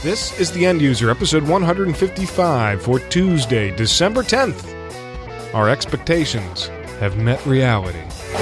This is The End User, episode 155 for Tuesday, December 10th. Our expectations have met reality.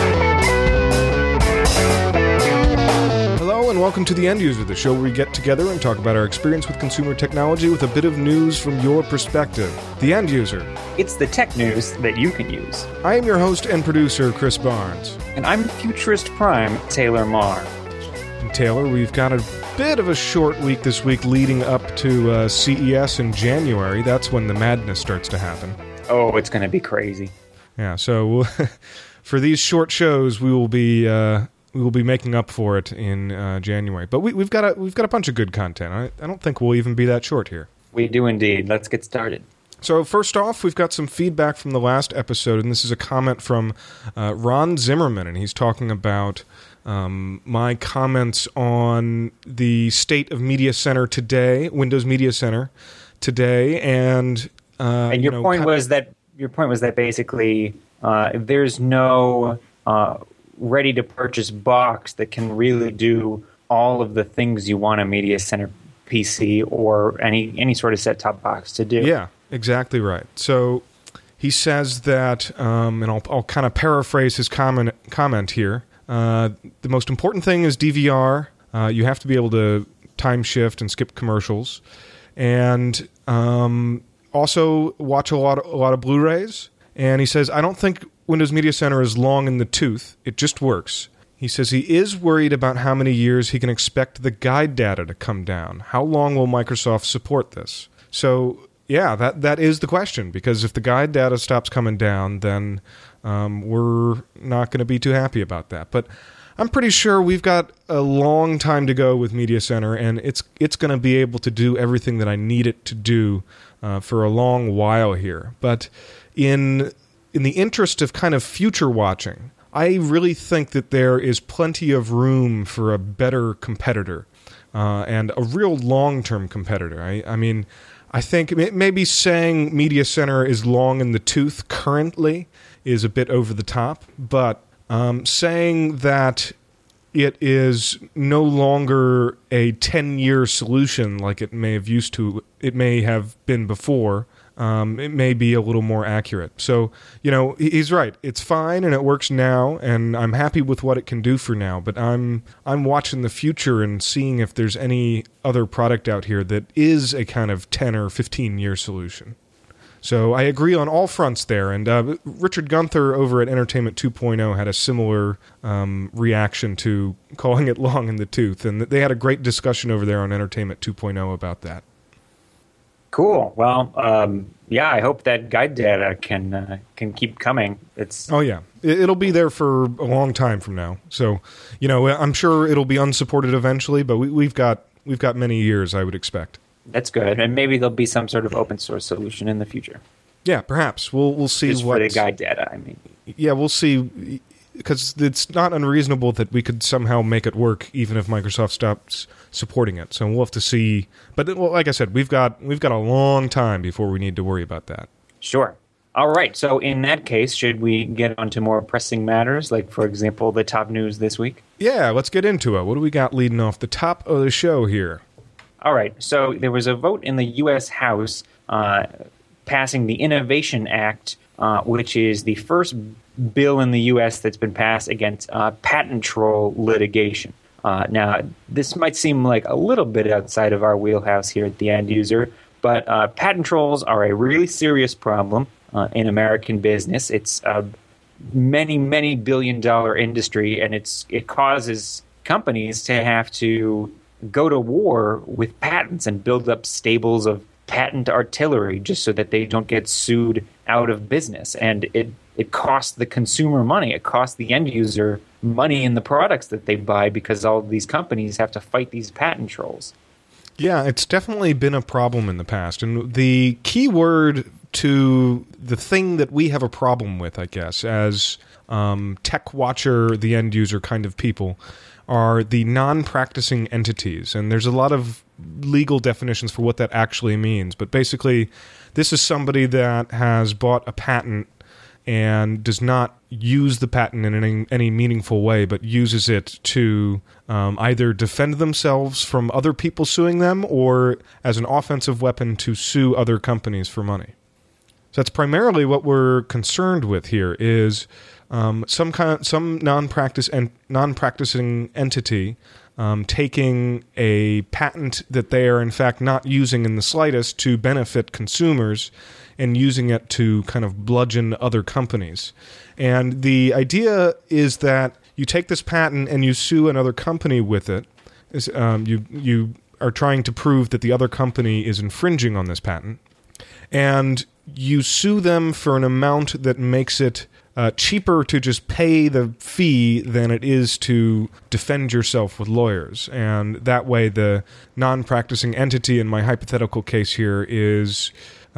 Hello and welcome to The End User, the show where we get together and talk about our experience with consumer technology with a bit of news from your perspective. The End User. It's the tech news that you can use. I am your host and producer, Chris Barnes. And I'm Futurist Prime, Taylor Marr. And Taylor, we've got a bit of a short week this week leading up to CES in January. That's when the madness starts to happen. Oh, it's going to be crazy. Yeah, so for these short shows, we will be making up for it in January. But we've got a bunch of good content. I don't think we'll even be that short here. We do indeed. Let's get started. So first off, we've got some feedback from the last episode, and this is a comment from Ron Zimmerman, and he's talking about my comments on the state of Media Center today, Windows Media Center today, and your point was that basically there's no ready to purchase box that can really do all of the things you want a Media Center PC or any sort of set-top box to do. Yeah, exactly right. So he says that, and I'll kind of paraphrase his comment here. The most important thing is DVR. You have to be able to time shift and skip commercials, and also watch a lot of Blu-rays. And he says, I don't think Windows Media Center is long in the tooth. It just works. He says he is worried about how many years he can expect the guide data to come down. How long will Microsoft support this? So, yeah, that is the question, because if the guide data stops coming down, then we're not going to be too happy about that. But I'm pretty sure we've got a long time to go with Media Center, and it's going to be able to do everything that I need it to do for a long while here. But in the interest of kind of future watching, I really think that there is plenty of room for a better competitor and a real long-term competitor. I mean, I think maybe saying Media Center is long in the tooth currently is a bit over the top, but saying that it is no longer a 10-year solution like it may have been before, it may be a little more accurate. So, he's right. It's fine and it works now, and I'm happy with what it can do for now, but I'm watching the future and seeing if there's any other product out here that is a kind of 10 or 15-year solution. So I agree on all fronts there, and Richard Gunther over at Entertainment 2.0 had a similar reaction to calling it long in the tooth, and they had a great discussion over there on Entertainment 2.0 about that. Cool. Well, I hope that guide data can keep coming. Oh yeah, it'll be there for a long time from now. So, I'm sure it'll be unsupported eventually, but we've got many years, I would expect. That's good, and maybe there'll be some sort of open source solution in the future. Yeah, perhaps we'll see. Just for the guide data, I mean. Yeah, we'll see, because it's not unreasonable that we could somehow make it work, even if Microsoft stops supporting it. So we'll have to see. But like I said, we've got a long time before we need to worry about that. Sure. All right. So in that case, should we get on to more pressing matters, like, for example, the top news this week? Yeah, let's get into it. What do we got leading off the top of the show here? All right. So there was a vote in the U.S. House passing the Innovation Act, which is the first bill in the U.S. that's been passed against patent troll litigation. Now, this might seem like a little bit outside of our wheelhouse here at The End User, but patent trolls are a really serious problem in American business. It's a many, many billion-dollar industry, and it causes companies to have to go to war with patents and build up stables of patent artillery just so that they don't get sued out of business. And it costs the consumer money. It costs the end user money in the products that they buy because all of these companies have to fight these patent trolls. Yeah, it's definitely been a problem in the past. And the key word to the thing that we have a problem with, I guess, as tech watcher, the end user kind of people, are the non-practicing entities. And there's a lot of legal definitions for what that actually means. But basically, this is somebody that has bought a patent and does not use the patent in any meaningful way, but uses it to either defend themselves from other people suing them or as an offensive weapon to sue other companies for money. So that's primarily what we're concerned with here is some non-practicing entity taking a patent that they are in fact not using in the slightest to benefit consumers and using it to kind of bludgeon other companies. And the idea is that you take this patent and you sue another company with it. You are trying to prove that the other company is infringing on this patent. And you sue them for an amount that makes it cheaper to just pay the fee than it is to defend yourself with lawyers. And that way the non-practicing entity in my hypothetical case here is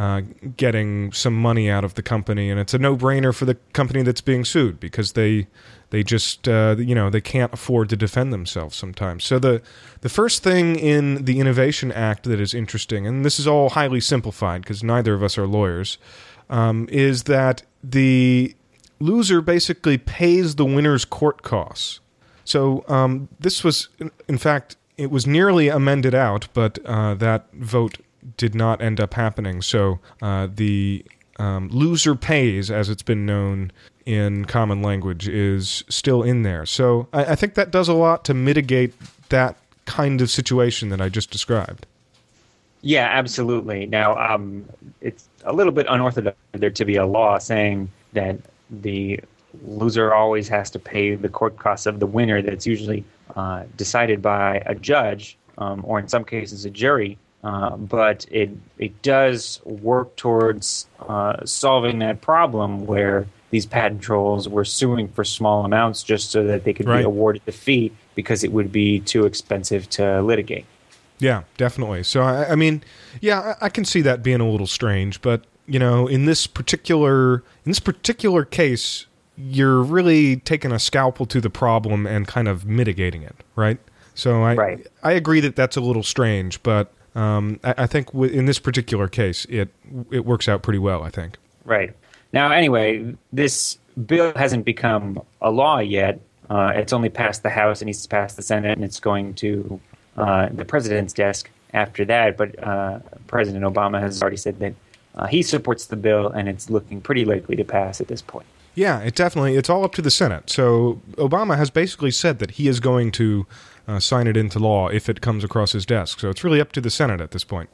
getting some money out of the company, and it's a no-brainer for the company that's being sued because they just they can't afford to defend themselves sometimes. So the first thing in the Innovation Act that is interesting, and this is all highly simplified because neither of us are lawyers, is that the loser basically pays the winner's court costs. So this was, in fact, it was nearly amended out, but that vote did not end up happening. So the loser pays, as it's been known in common language, is still in there. So I think that does a lot to mitigate that kind of situation that I just described. Yeah, absolutely. Now, it's a little bit unorthodox for there to be a law saying that the loser always has to pay the court costs of the winner. That's usually decided by a judge or in some cases a jury. But it does work towards solving that problem where these patent trolls were suing for small amounts just so that they could be awarded the fee because it would be too expensive to litigate. Yeah, definitely. So, I mean, yeah, I can see that being a little strange, but, in this particular case, you're really taking a scalpel to the problem and kind of mitigating it, right? So I agree that that's a little strange, but I think in this particular case, it works out pretty well, I think. Right. Now, anyway, this bill hasn't become a law yet. It's only passed the House, and needs to pass the Senate, and it's going to the president's desk after that. But President Obama has already said that he supports the bill, and it's looking pretty likely to pass at this point. Yeah, it's all up to the Senate. So Obama has basically said that he is going to sign it into law if it comes across his desk. So it's really up to the Senate at this point.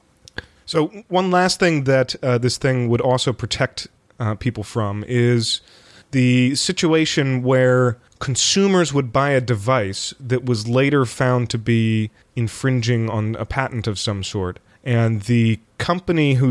So one last thing that this thing would also protect people from is the situation where consumers would buy a device that was later found to be infringing on a patent of some sort, and the company who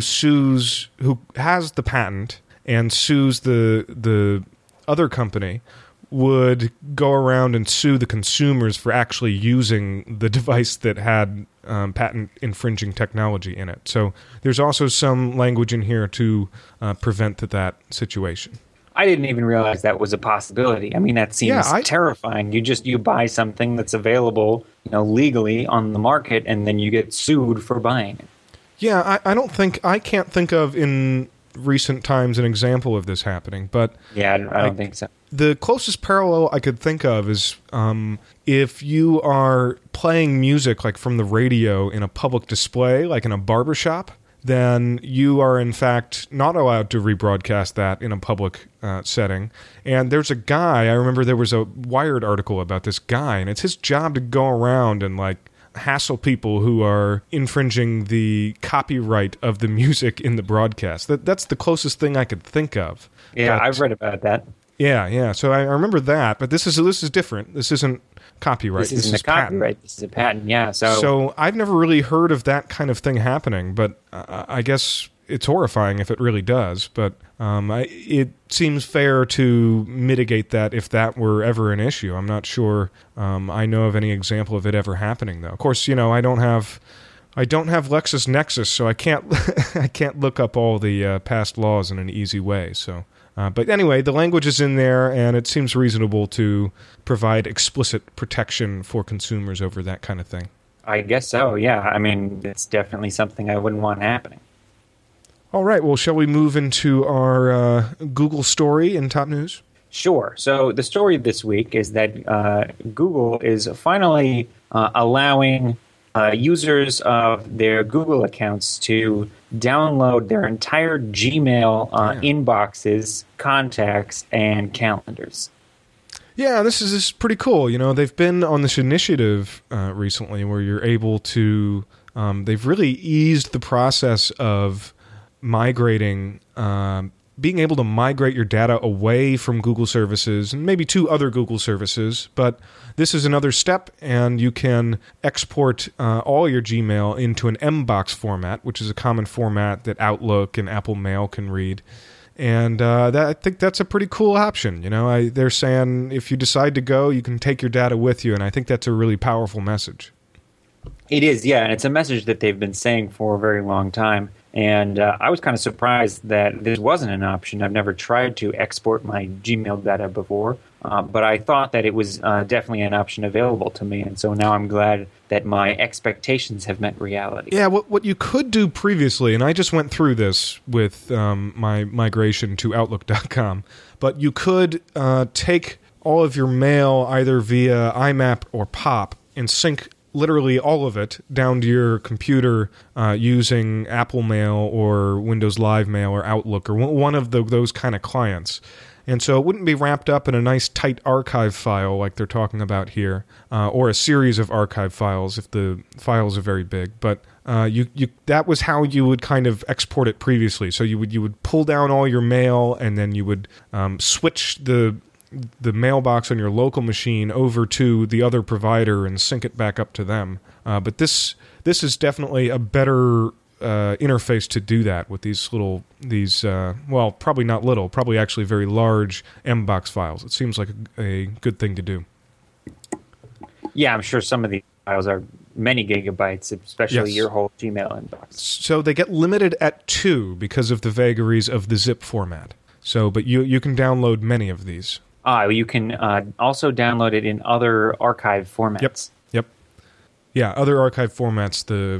has the patent and sues the other company would go around and sue the consumers for actually using the device that had patent infringing technology in it. So there's also some language in here to prevent that situation. I didn't even realize that was a possibility. I mean, that seems terrifying. You buy something that's available, legally on the market, and then you get sued for buying it. Yeah, I can't think of in recent times an example of this happening, but yeah, I don't think so. The closest parallel I could think of is if you are playing music like from the radio in a public display, like in a barbershop, then you are in fact not allowed to rebroadcast that in a public setting. And there's a guy, I remember there was a Wired article about this guy, and it's his job to go around and hassle people who are infringing the copyright of the music in the broadcast. That's the closest thing I could think of. Yeah, I've read about that. Yeah. So I remember that, but this is different. This isn't copyright. This isn't a copyright. Patent. This is a patent. Yeah. So I've never really heard of that kind of thing happening, but I guess it's horrifying if it really does. But it seems fair to mitigate that if that were ever an issue. I'm not sure I know of any example of it ever happening, though. Of course, I don't have LexisNexis, so I can't look up all the past laws in an easy way. So. But anyway, the language is in there, and it seems reasonable to provide explicit protection for consumers over that kind of thing. I guess so, yeah. I mean, it's definitely something I wouldn't want happening. All right, well, shall we move into our Google story in top news? Sure. So the story this week is that Google is finally allowing users of their Google accounts to download their entire Gmail inboxes, contacts, and calendars. Yeah, this is pretty cool. You know, they've been on this initiative recently where you're able to. They've really eased the process of migrating. Being able to migrate your data away from Google services and maybe to other Google services, but this is another step, and you can export all your Gmail into an Mbox format, which is a common format that Outlook and Apple Mail can read. And I think that's a pretty cool option. You know, they're saying if you decide to go, you can take your data with you, and I think that's a really powerful message. It is, yeah, and it's a message that they've been saying for a very long time. And I was kind of surprised that this wasn't an option. I've never tried to export my Gmail data before, but I thought that it was definitely an option available to me. And so now I'm glad that my expectations have met reality. Yeah, what you could do previously, and I just went through this with my migration to Outlook.com, but you could take all of your mail either via IMAP or POP and sync literally all of it down to your computer using Apple Mail or Windows Live Mail or Outlook or one of those kind of clients. And so it wouldn't be wrapped up in a nice tight archive file like they're talking about here, or a series of archive files if the files are very big. But that was how you would kind of export it previously. So you would pull down all your mail, and then you would switch the mailbox on your local machine over to the other provider and sync it back up to them. But this is definitely a better interface to do that with these well, probably not little, probably actually very large Mbox files. It seems like a good thing to do. Yeah, I'm sure some of these files are many gigabytes, especially Yes. your whole Gmail inbox. So they get limited at 2 because of the vagaries of the zip format. So, but you can download many of these. You can also download it in other archive formats. Yep. Yeah, other archive formats.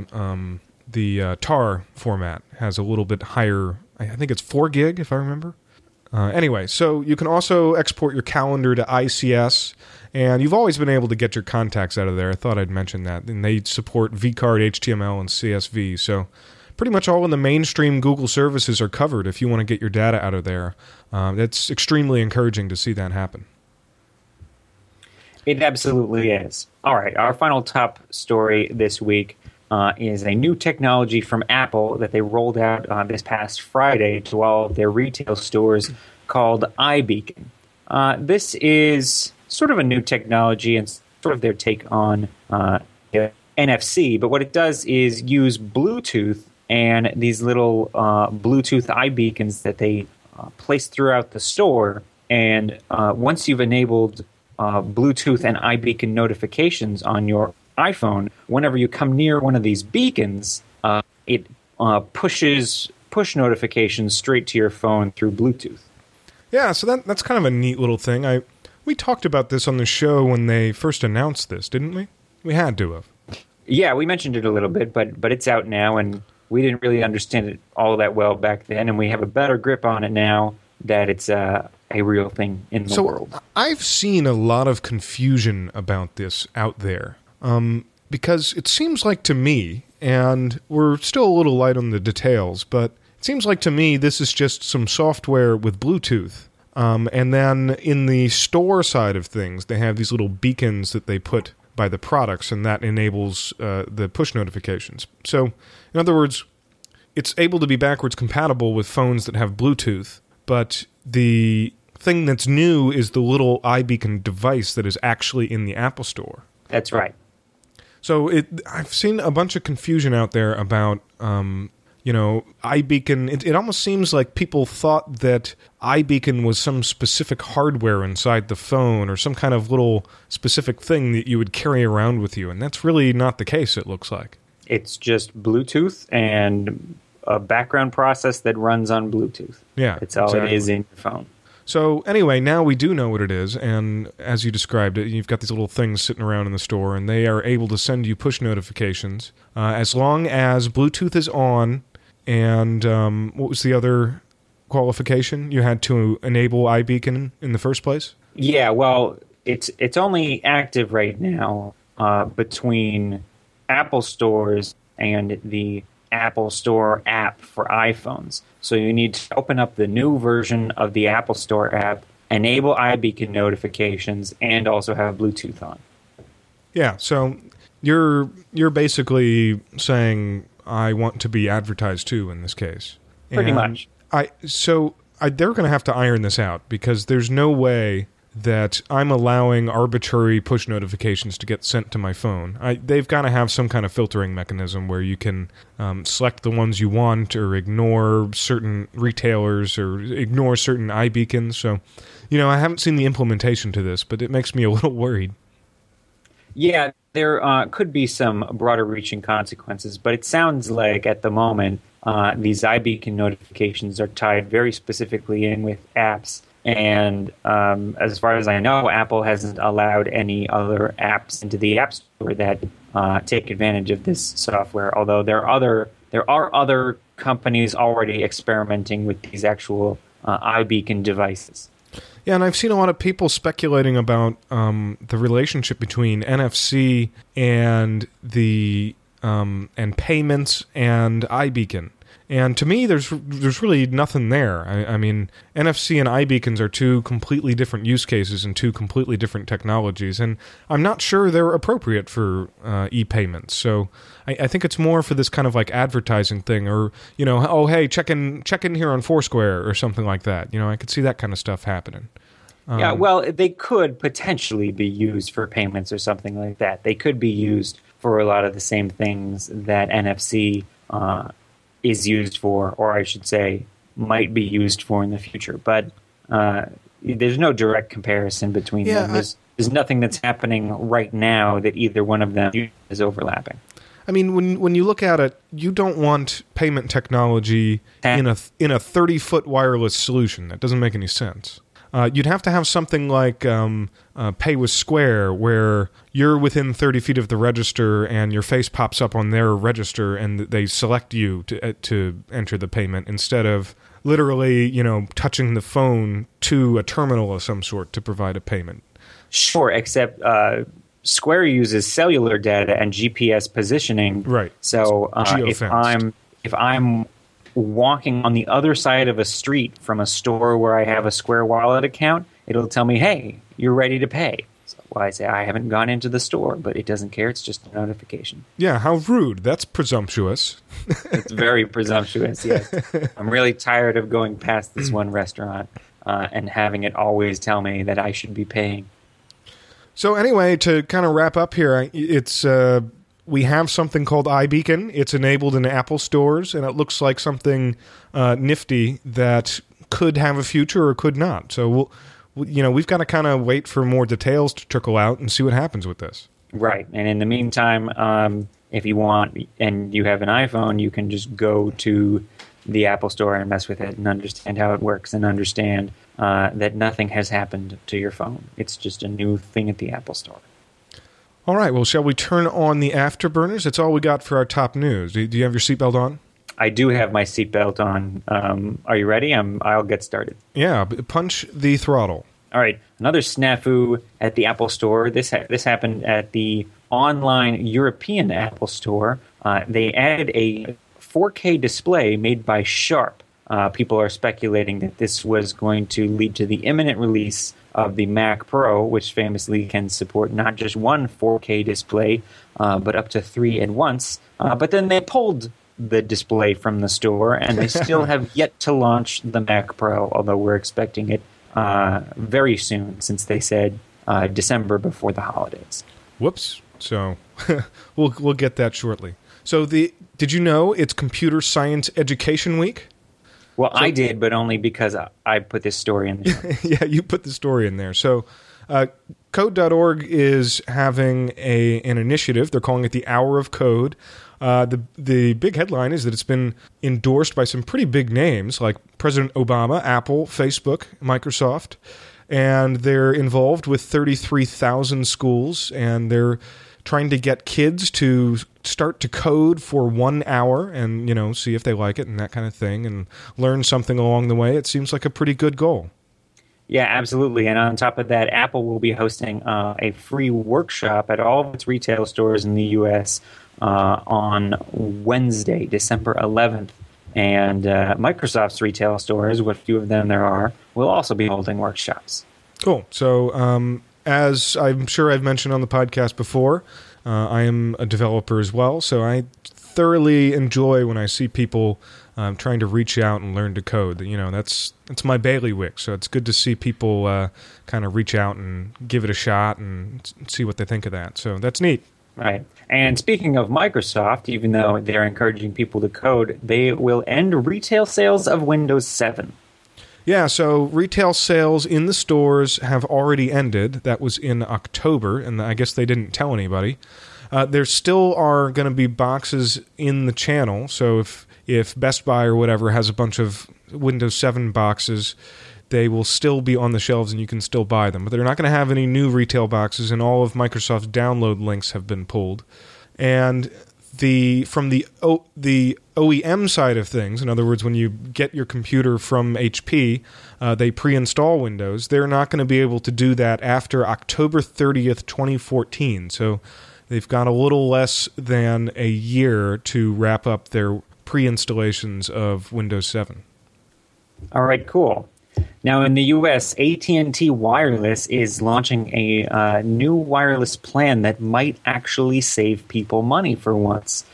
The TAR format has a little bit higher. I think it's 4 gig, if I remember. Anyway, so you can also export your calendar to ICS, and you've always been able to get your contacts out of there. I thought I'd mention that. And they support vCard, HTML, and CSV. So pretty much all of the mainstream Google services are covered if you want to get your data out of there. It's extremely encouraging to see that happen. It absolutely is. All right, our final top story this week is a new technology from Apple that they rolled out this past Friday to all of their retail stores called iBeacon. This is sort of a new technology and sort of their take on NFC, but what it does is use Bluetooth and these little Bluetooth iBeacons that they place throughout the store. And once you've enabled Bluetooth and iBeacon notifications on your iPhone, whenever you come near one of these beacons, it pushes push notifications straight to your phone through Bluetooth. Yeah, so that's kind of a neat little thing. We talked about this on the show when they first announced this, didn't we? We had to have. Yeah, we mentioned it a little bit, but it's out now, and we didn't really understand it all that well back then, and we have a better grip on it now that it's a real thing in the world. I've seen a lot of confusion about this out there, because it seems like to me, and we're still a little light on the details, but it seems like to me this is just some software with Bluetooth. And then in the store side of things, they have these little beacons that they put by the products, and that enables the push notifications. So, in other words, it's able to be backwards compatible with phones that have Bluetooth, but the thing that's new is the little iBeacon device that is actually in the Apple Store. That's right. So I've seen a bunch of confusion out there about, iBeacon. It almost seems like people thought that iBeacon was some specific hardware inside the phone or some kind of little specific thing that you would carry around with you, and that's really not the case, it looks like. It's just Bluetooth and a background process that runs on Bluetooth. Yeah, it's all exactly. It is in your phone. So anyway, now we do know what it is, and as you described it, you've got these little things sitting around in the store, and they are able to send you push notifications. As long as Bluetooth is on, and what was the other qualification? You had to enable iBeacon in the first place? Yeah, well, it's only active right now between Apple stores and the Apple Store app for iPhones. So you need to open up the new version of the Apple Store app, enable iBeacon notifications, and also have Bluetooth on. Yeah, so you're basically saying I want to be advertised to in this case. Pretty much. They're going to have to iron this out, because there's no way that I'm allowing arbitrary push notifications to get sent to my phone. They've got to have some kind of filtering mechanism where you can select the ones you want, or ignore certain retailers, or ignore certain iBeacons. So, I haven't seen the implementation to this, but it makes me a little worried. Yeah, there could be some broader reaching consequences, but it sounds like at the moment these iBeacon notifications are tied very specifically in with apps. And as far as I know, Apple hasn't allowed any other apps into the App Store that take advantage of this software, although there are other companies already experimenting with these actual iBeacon devices. Yeah, and I've seen a lot of people speculating about the relationship between NFC and and payments and iBeacon. And to me, there's really nothing there. I mean, NFC and iBeacons are two completely different use cases and two completely different technologies, and I'm not sure they're appropriate for e-payments. So I think it's more for this kind of like advertising thing, or oh hey, check in here on Foursquare or something like that. I could see that kind of stuff happening. Yeah, well, they could potentially be used for payments or something like that. They could be used for a lot of the same things that NFC is used for, or I should say, might be used for in the future. But there's no direct comparison between them. There's nothing that's happening right now that either one of them is overlapping. I mean, when you look at it, you don't want payment technology in a 30-foot wireless solution. That doesn't make any sense. You'd have to have something like Pay with Square, where you're within 30 feet of the register and your face pops up on their register and they select you to enter the payment, instead of literally, touching the phone to a terminal of some sort to provide a payment. Sure, except Square uses cellular data and GPS positioning. Right. So if I'm walking on the other side of a street from a store where I have a Square Wallet account, it'll tell me, hey, you're ready to pay. So I say, I haven't gone into the store, but it doesn't care. It's just a notification. Yeah, how rude. That's presumptuous. It's very presumptuous, yes. I'm really tired of going past this one restaurant and having it always tell me that I should be paying. So anyway, to kind of wrap up here, it's... we have something called iBeacon. It's enabled in Apple stores, and it looks like something nifty that could have a future or could not. So we've got to kind of wait for more details to trickle out and see what happens with this. Right, and in the meantime, if you want and you have an iPhone, you can just go to the Apple Store and mess with it and understand how it works and understand that nothing has happened to your phone. It's just a new thing at the Apple Store. All right, well, shall we turn on the afterburners? That's all we got for our top news. Do you have your seatbelt on? I do have my seatbelt on. Are you ready? I'll get started. Yeah, punch the throttle. All right, another snafu at the Apple Store. This happened at the online European Apple Store. They added a 4K display made by Sharp. People are speculating that this was going to lead to the imminent release of the Mac Pro, which famously can support not just one 4K display, but up to 3 at once. But then they pulled the display from the store, and they still have yet to launch the Mac Pro, although we're expecting it very soon, since they said December before the holidays. Whoops. So we'll get that shortly. So did you know it's Computer Science Education Week? Well, I did, but only because I put this story in there. Yeah, you put the story in there. So Code.org is having an initiative. They're calling it the Hour of Code. The big headline is that it's been endorsed by some pretty big names like President Obama, Apple, Facebook, Microsoft, and they're involved with 33,000 schools, and they're trying to get kids to start to code for 1 hour and, see if they like it and that kind of thing and learn something along the way. It seems like a pretty good goal. Yeah, absolutely. And on top of that, Apple will be hosting a free workshop at all of its retail stores in the U.S. On Wednesday, December 11th. And Microsoft's retail stores, what few of them there are, will also be holding workshops. Cool. So as I'm sure I've mentioned on the podcast before, I am a developer as well. So I thoroughly enjoy when I see people trying to reach out and learn to code. That's my bailiwick. So it's good to see people kind of reach out and give it a shot and see what they think of that. So that's neat. Right. And speaking of Microsoft, even though they're encouraging people to code, they will end retail sales of Windows 7. Yeah, so retail sales in the stores have already ended. That was in October, and I guess they didn't tell anybody. There still are going to be boxes in the channel, so if Best Buy or whatever has a bunch of Windows 7 boxes, they will still be on the shelves and you can still buy them. But they're not going to have any new retail boxes, and all of Microsoft's download links have been pulled. And from the OEM side of things, in other words, when you get your computer from HP, they pre-install Windows. They're not going to be able to do that after October 30th, 2014. So they've got a little less than a year to wrap up their pre-installations of Windows 7. All right, cool. Now, in the U.S., AT&T Wireless is launching a new wireless plan that might actually save people money for once.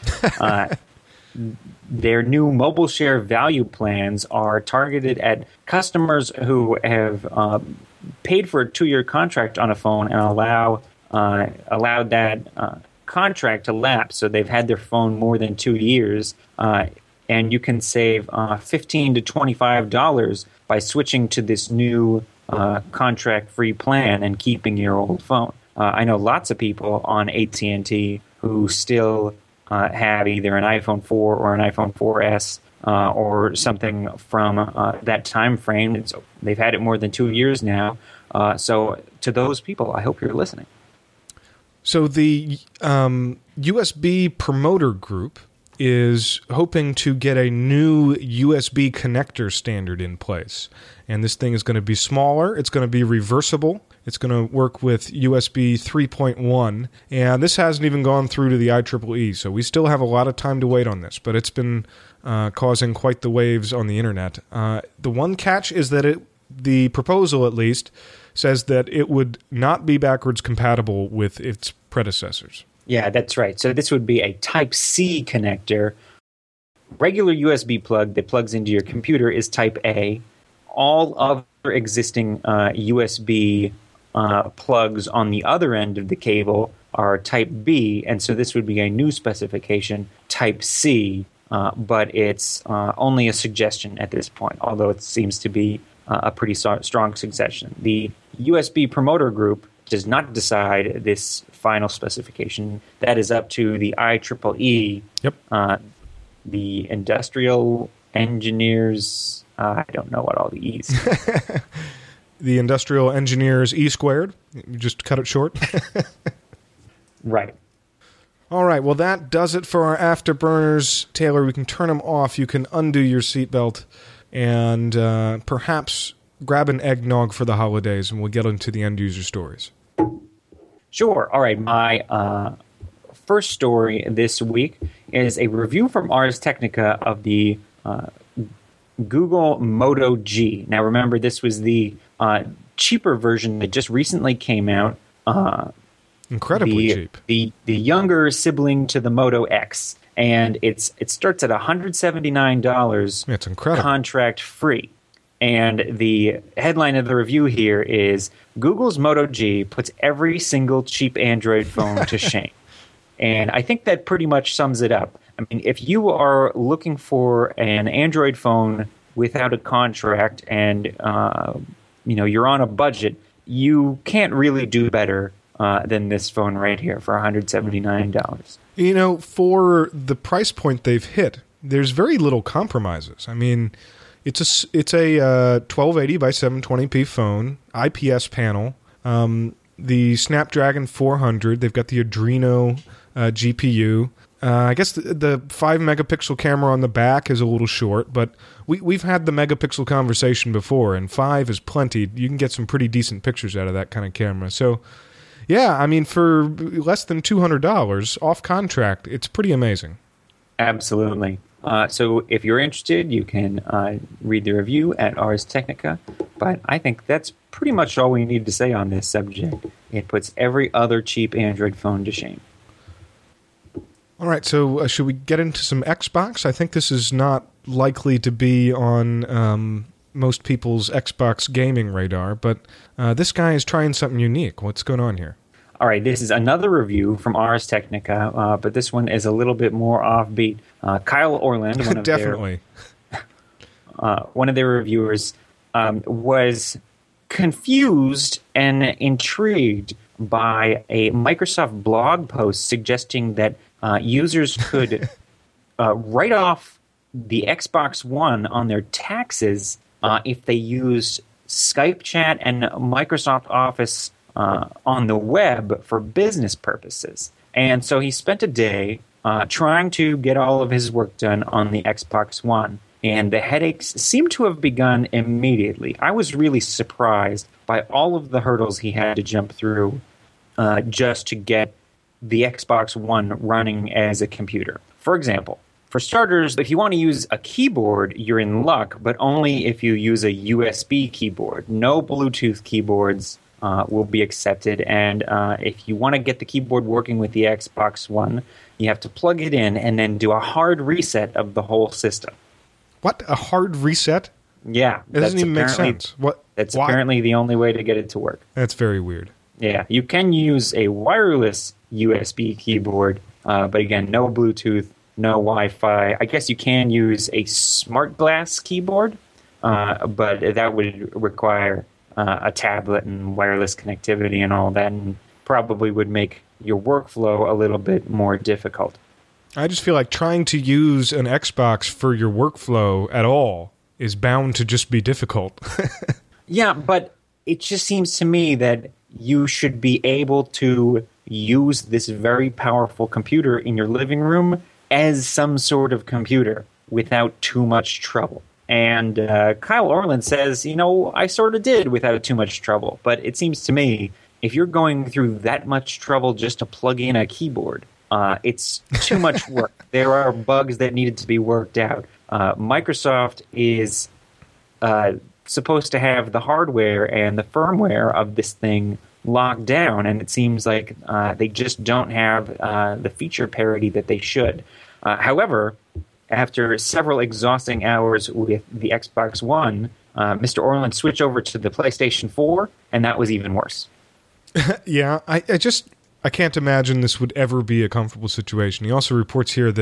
Their new mobile share value plans are targeted at customers who have paid for a 2-year contract on a phone and allowed that contract to lapse. So they've had their phone more than 2 years, and you can save $15 to $25 by switching to this new contract-free plan and keeping your old phone. I know lots of people on AT&T who still have either an iPhone 4 or an iPhone 4S or something from that time frame. They've had it more than 2 years now. So to those people, I hope you're listening. So the USB promoter group is hoping to get a new USB connector standard in place. And this thing is going to be smaller. It's going to be reversible. It's going to work with USB 3.1. And this hasn't even gone through to the IEEE. So we still have a lot of time to wait on this. But it's been causing quite the waves on the internet. The one catch is that the proposal, at least, says that it would not be backwards compatible with its predecessors. Yeah, that's right. So this would be a Type-C connector. Regular USB plug that plugs into your computer is Type-A. All other existing USB plugs on the other end of the cable are Type-B, and so this would be a new specification, Type-C, but it's only a suggestion at this point, although it seems to be a pretty strong suggestion. The USB promoter group does not decide this final specification. That is up to the IEEE, the industrial engineers. I don't know what all the E's. The industrial engineers E squared. You just cut it short. Right. All right. Well, that does it for our afterburners. Taylor, we can turn them off. You can undo your seatbelt and perhaps grab an eggnog for the holidays, and we'll get into the end user stories. Sure. All right. My first story this week is a review from Ars Technica of the Google Moto G. Now, remember, this was the cheaper version that just recently came out. Incredibly cheap. The younger sibling to the Moto X. And it starts at $179. It's incredible. Contract free. And the headline of the review here is Google's Moto G puts every single cheap Android phone to shame. And I think that pretty much sums it up. I mean, if you are looking for an Android phone without a contract and you're on a budget, you can't really do better than this phone right here for $179. For the price point they've hit, there's very little compromises. I mean, it's a 1280 by 720p phone, IPS panel. the Snapdragon 400. They've got the Adreno GPU. I guess the 5-megapixel camera on the back is a little short, but we've had the megapixel conversation before, and 5 is plenty. You can get some pretty decent pictures out of that kind of camera. So, yeah, I mean, for less than $200 off contract, it's pretty amazing. Absolutely. So if you're interested, you can read the review at Ars Technica. But I think that's pretty much all we need to say on this subject. It puts every other cheap Android phone to shame. All right, so should we get into some Xbox? I think this is not likely to be on most people's Xbox gaming radar, but this guy is trying something unique. What's going on here? All right, this is another review from Ars Technica, but this one is a little bit more offbeat. Kyle Orland, one of their reviewers, was confused and intrigued by a Microsoft blog post suggesting that users could write off the Xbox One on their taxes if they used Skype chat and Microsoft Office on the web for business purposes. And so he spent a day trying to get all of his work done on the Xbox One. And the headaches seem to have begun immediately. I was really surprised by all of the hurdles he had to jump through just to get the Xbox One running as a computer. For example, for starters, if you want to use a keyboard, you're in luck, but only if you use a USB keyboard. No Bluetooth keyboards will be accepted, and if you want to get the keyboard working with the Xbox One, you have to plug it in and then do a hard reset of the whole system. What? A hard reset? Yeah. It doesn't even make sense. What? That's apparently the only way to get it to work. That's very weird. Yeah. You can use a wireless USB keyboard, but again, no Bluetooth, no Wi-Fi. I guess you can use a smart glass keyboard, but that would require a tablet and wireless connectivity and all that, and probably would make your workflow a little bit more difficult. I just feel like trying to use an Xbox for your workflow at all is bound to just be difficult. Yeah, but it just seems to me that you should be able to use this very powerful computer in your living room as some sort of computer without too much trouble. And Kyle Orland says, I sort of did without too much trouble. But it seems to me, if you're going through that much trouble just to plug in a keyboard, it's too much work. There are bugs that needed to be worked out. Microsoft is supposed to have the hardware and the firmware of this thing locked down, and it seems like they just don't have the feature parity that they should. However, after several exhausting hours with the Xbox One, Mr. Orland switched over to the PlayStation 4, and that was even worse. Yeah, I can't imagine this would ever be a comfortable situation. He also reports here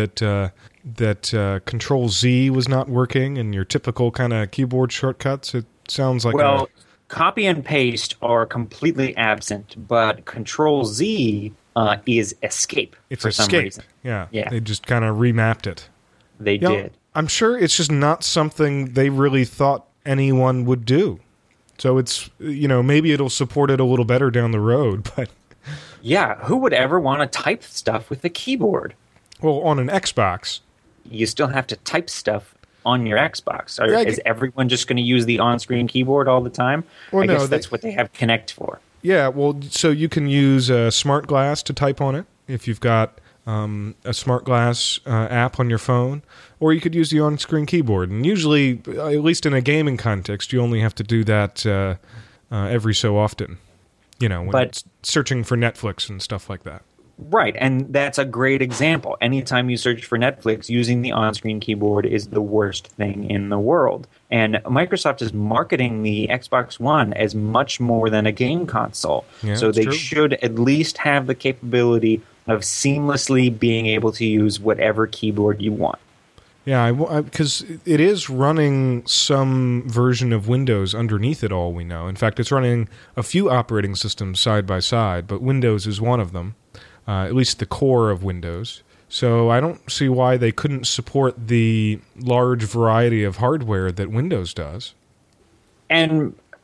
that Control Z was not working, and your typical kind of keyboard shortcuts. It sounds like copy and paste are completely absent, but Control Z is escape. It's for escape. Some reason. Yeah, they just kind of remapped it. They did. I'm sure it's just not something they really thought anyone would do. So it's maybe it'll support it a little better down the road, but. Yeah, who would ever want to type stuff with a keyboard? Well, on an Xbox. You still have to type stuff on your Xbox. Is everyone just going to use the on-screen keyboard all the time? Well, I guess that's what they have Kinect for. Yeah, well, so you can use a Smart Glass to type on it if you've got a Smart Glass app on your phone, or you could use the on-screen keyboard. And usually, at least in a gaming context, you only have to do that every so often. When it's searching for Netflix and stuff like that. Right, and that's a great example. Anytime you search for Netflix, using the on-screen keyboard is the worst thing in the world. And Microsoft is marketing the Xbox One as much more than a game console. Yeah, so they should at least have the capability of seamlessly being able to use whatever keyboard you want. Yeah, because it is running some version of Windows underneath it all, we know. In fact, it's running a few operating systems side by side, but Windows is one of them, at least the core of Windows. So I don't see why they couldn't support the large variety of hardware that Windows does. And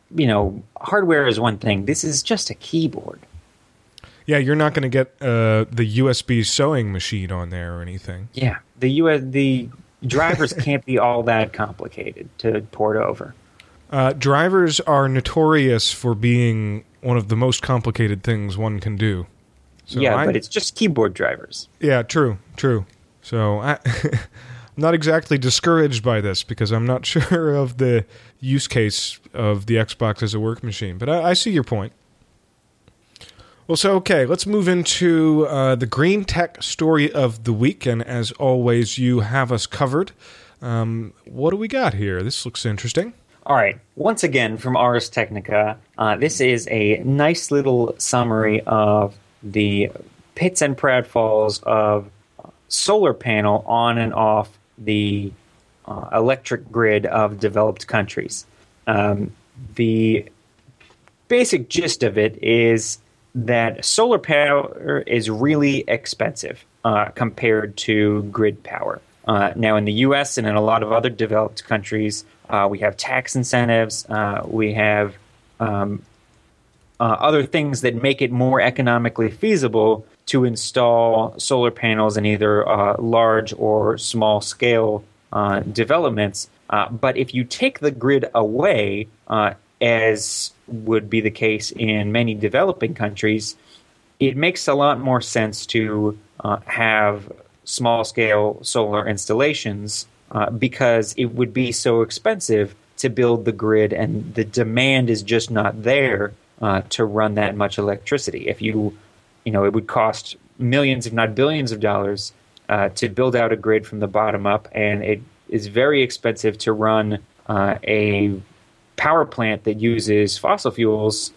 hardware is one thing. This is just a keyboard. Yeah, you're not going to get the USB sewing machine on there or anything. Yeah, the drivers can't be all that complicated to port over. Drivers are notorious for being one of the most complicated things one can do. So but it's just keyboard drivers. Yeah, true. So I'm not exactly discouraged by this because I'm not sure of the use case of the Xbox as a work machine. But I see your point. Well, so, okay, let's move into the green tech story of the week. And as always, you have us covered. What do we got here? This looks interesting. All right. Once again, from Ars Technica, this is a nice little summary of the pits and pratfalls of solar panel on and off the electric grid of developed countries. The basic gist of it is that solar power is really expensive compared to grid power. Now, in the U.S. and in a lot of other developed countries, we have tax incentives. We have other things that make it more economically feasible to install solar panels in either large or small scale developments. But if you take the grid away, as would be the case in many developing countries, it makes a lot more sense to have small-scale solar installations because it would be so expensive to build the grid, and the demand is just not there to run that much electricity. If it would cost millions, if not billions of dollars to build out a grid from the bottom up, and it is very expensive to run a power plant that uses fossil fuels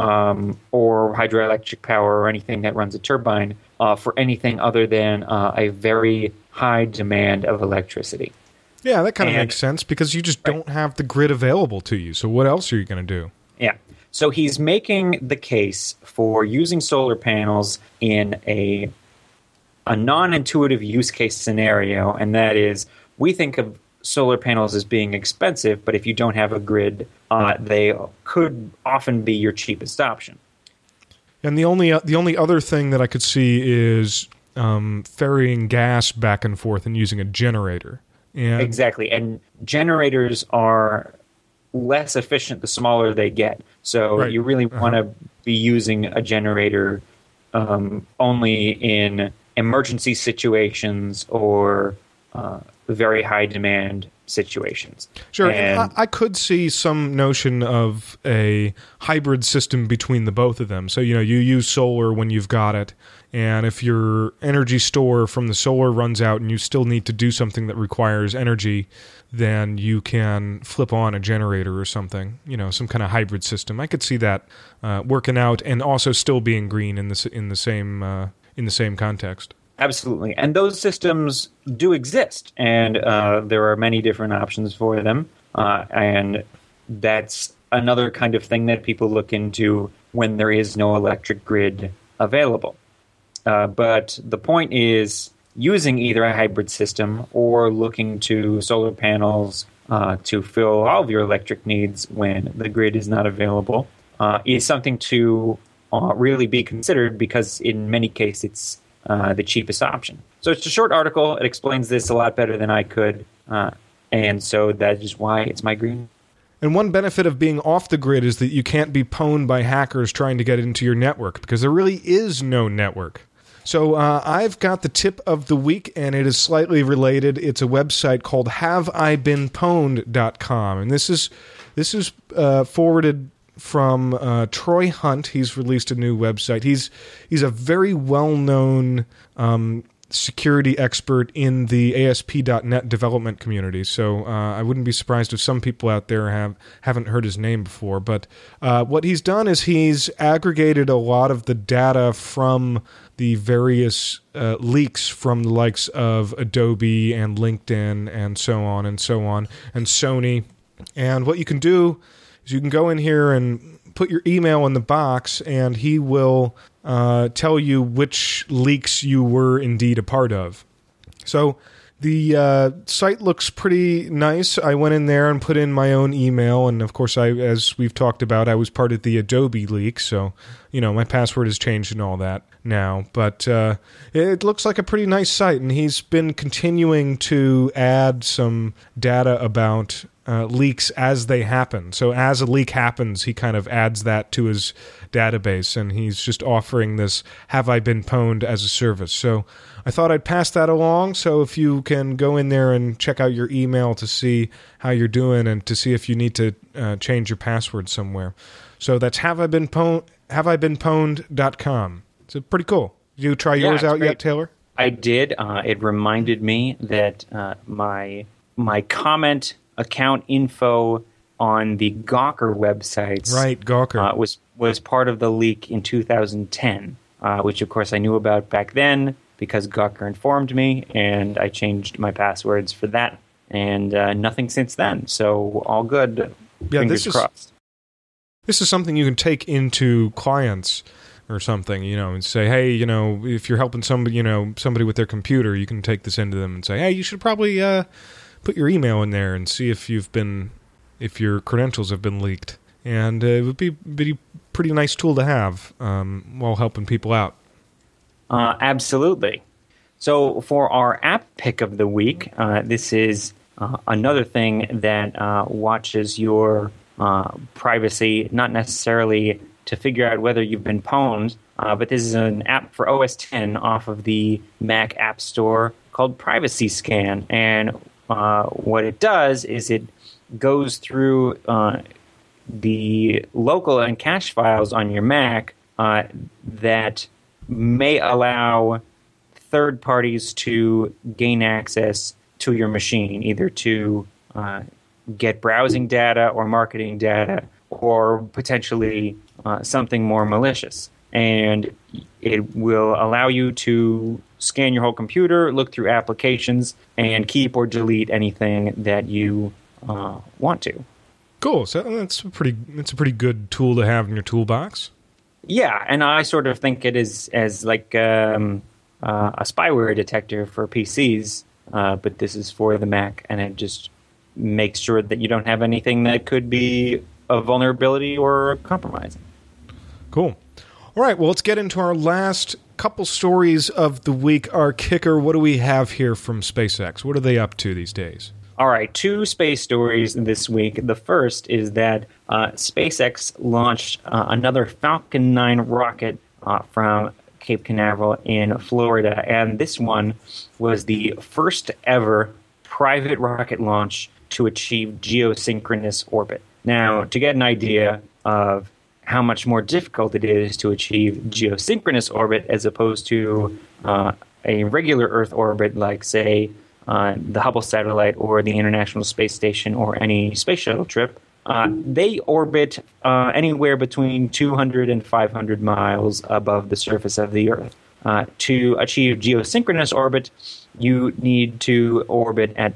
or hydroelectric power or anything that runs a turbine for anything other than a very high demand of electricity. Yeah, that kind of makes sense because you just don't have the grid available to you. So what else are you going to do? Yeah. So he's making the case for using solar panels in a non-intuitive use case scenario, and that is we think of solar panels as being expensive, but if you don't have a grid, they could often be your cheapest option. And the only other thing that I could see is ferrying gas back and forth and using a generator. And exactly, and generators are less efficient the smaller they get. So you really want to be using a generator only in emergency situations or very high demand situations. Sure, and I could see some notion of a hybrid system between the both of them. So, you use solar when you've got it, and if your energy store from the solar runs out and you still need to do something that requires energy, then you can flip on a generator or something, some kind of hybrid system. I could see that working out and also still being green in the same context. Absolutely. And those systems do exist, and there are many different options for them. And that's another kind of thing that people look into when there is no electric grid available. But the point is using either a hybrid system or looking to solar panels to fill all of your electric needs when the grid is not available is something to really be considered because in many cases it's the cheapest option. So it's a short article. It explains this a lot better than I could. And so that is why it's my green. And one benefit of being off the grid is that you can't be pwned by hackers trying to get into your network because there really is no network. So I've got the tip of the week, and it is slightly related. It's a website called HaveIBeenPwned.com. And this is forwarded from Troy Hunt. He's released a new website. He's a very well-known security expert in the ASP.NET development community. So I wouldn't be surprised if some people out there haven't heard his name before. But what he's done is he's aggregated a lot of the data from the various leaks from the likes of Adobe and LinkedIn and so on, and Sony. And what you can do is you can go in here and put your email in the box, and he will tell you which leaks you were indeed a part of. So The site looks pretty nice. I went in there and put in my own email, and of course, as we've talked about, I was part of the Adobe leak, so my password has changed and all that now. But it looks like a pretty nice site, and he's been continuing to add some data about leaks as they happen. So as a leak happens, he kind of adds that to his database, and he's just offering this "Have I Been Pwned" as a service. So I thought I'd pass that along, so if you can go in there and check out your email to see how you're doing and to see if you need to change your password somewhere. So that's haveibeenpwned.com. It's pretty cool. Did you try yours out yet, Taylor? I did. It reminded me that my comment account info on the Gawker websites was part of the leak in 2010, which of course I knew about back then, because Gawker informed me, and I changed my passwords for that, and nothing since then. So all good. Yeah, Fingers crossed. This is something you can take into clients or something, and say, hey, if you're helping somebody, somebody with their computer, you can take this into them and say, hey, you should probably put your email in there and see if your credentials have been leaked. And it would be a pretty nice tool to have while helping people out. Absolutely. So for our app pick of the week, this is another thing that watches your privacy, not necessarily to figure out whether you've been pwned, but this is an app for OS X off of the Mac App Store called Privacy Scan. And what it does is it goes through the local and cache files on your Mac that may allow third parties to gain access to your machine, either to get browsing data or marketing data, or potentially something more malicious. And it will allow you to scan your whole computer, look through applications, and keep or delete anything that you want to. Cool. So it's a pretty good tool to have in your toolbox. Yeah, and I sort of think it is as like a spyware detector for PCs, but this is for the Mac, and it just makes sure that you don't have anything that could be a vulnerability or compromising. Cool. All right, well, let's get into our last couple stories of the week. Our kicker, what do we have here from SpaceX? What are they up to these days? All right, 2 space stories this week. The first is that SpaceX launched another Falcon 9 rocket from Cape Canaveral in Florida, and this one was the first ever private rocket launch to achieve geosynchronous orbit. Now, to get an idea of how much more difficult it is to achieve geosynchronous orbit as opposed to a regular Earth orbit, like, say, the Hubble satellite or the International Space Station or any space shuttle trip, they orbit anywhere between 200 and 500 miles above the surface of the Earth. To achieve geosynchronous orbit, you need to orbit at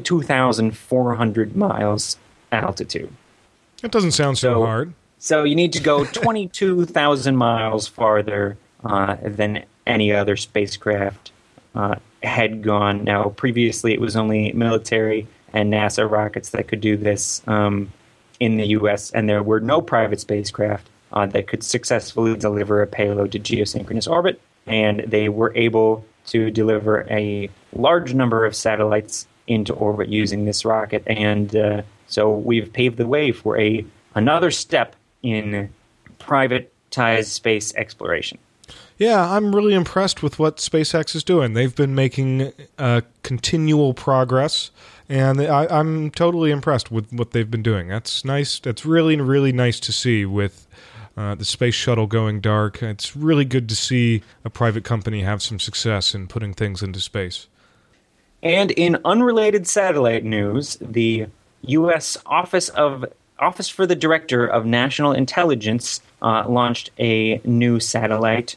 22,400 miles altitude. That doesn't sound so hard. So you need to go 22,000 miles farther than any other spacecraft had gone. Now, previously it was only military and NASA rockets that could do this in the U.S., and there were no private spacecraft that could successfully deliver a payload to geosynchronous orbit, and they were able to deliver a large number of satellites into orbit using this rocket, and so we've paved the way for another step in privatized space exploration. Yeah, I'm really impressed with what SpaceX is doing. They've been making continual progress, and I'm totally impressed with what they've been doing. That's nice. That's really, really nice to see with the space shuttle going dark. It's really good to see a private company have some success in putting things into space. And in unrelated satellite news, the U.S. Office for the Director of National Intelligence launched a new satellite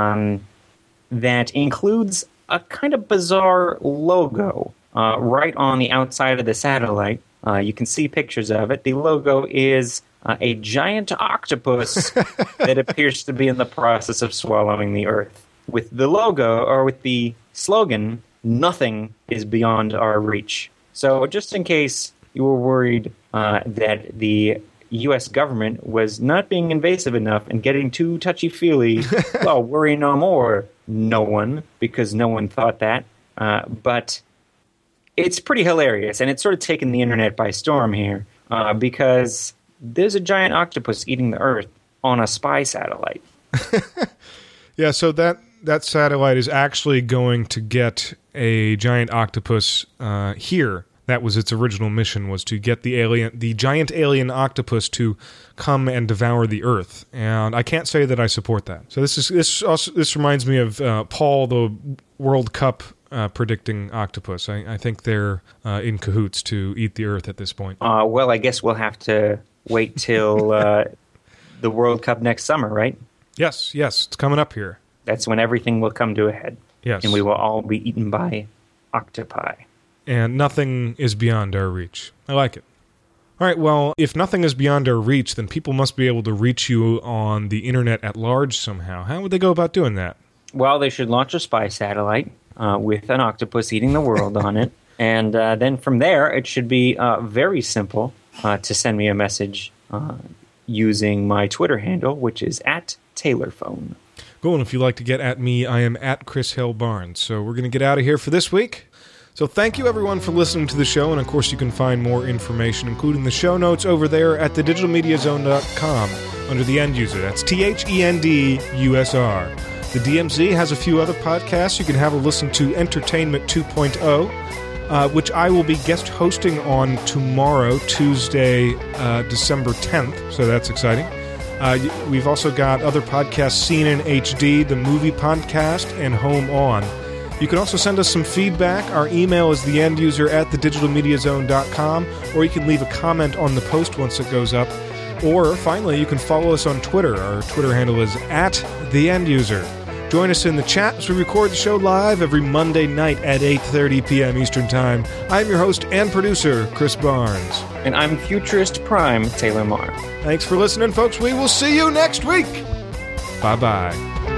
that includes a kind of bizarre logo right on the outside of the satellite. You can see pictures of it. The logo is a giant octopus that appears to be in the process of swallowing the Earth. With the logo, or with the slogan, nothing is beyond our reach. So just in case you were worried that the U.S. government was not being invasive enough and getting too touchy-feely, well, worry no more, no one, because no one thought that. But it's pretty hilarious, and it's sort of taken the internet by storm here, because there's a giant octopus eating the Earth on a spy satellite. Yeah, so that satellite is actually going to get a giant octopus here. That was its original mission, was to get the giant alien octopus to come and devour the Earth. And I can't say that I support that. So this reminds me of Paul, the World Cup predicting octopus. I think they're in cahoots to eat the Earth at this point. Well, I guess we'll have to wait till the World Cup next summer, right? Yes, it's coming up here. That's when everything will come to a head. Yes. And we will all be eaten by octopi. And nothing is beyond our reach. I like it. All right, well, if nothing is beyond our reach, then people must be able to reach you on the internet at large somehow. How would they go about doing that? Well, they should launch a spy satellite with an octopus eating the world on it. And then from there, it should be very simple to send me a message using my Twitter handle, which is @TaylorPhone. Cool, and if you'd like to get at me, I am @ChrisHillBarnes. So we're going to get out of here for this week. So thank you, everyone, for listening to the show, and of course you can find more information, including the show notes, over there at thedigitalmediazone.com under the End User. That's THENDUSR. The DMZ has a few other podcasts. You can have a listen to Entertainment 2.0, which I will be guest hosting on tomorrow, Tuesday, December 10th, so that's exciting. We've also got other podcasts, Scene in HD, the Movie Podcast, and Home On. You can also send us some feedback. Our email is theenduser@thedigitalmediazone.com, or you can leave a comment on the post once it goes up. Or, finally, you can follow us on Twitter. Our Twitter handle is @theenduser. Join us in the chat as we record the show live every Monday night at 8:30 p.m. Eastern Time. I'm your host and producer, Chris Barnes. And I'm Futurist Prime Taylor Marr. Thanks for listening, folks. We will see you next week. Bye-bye.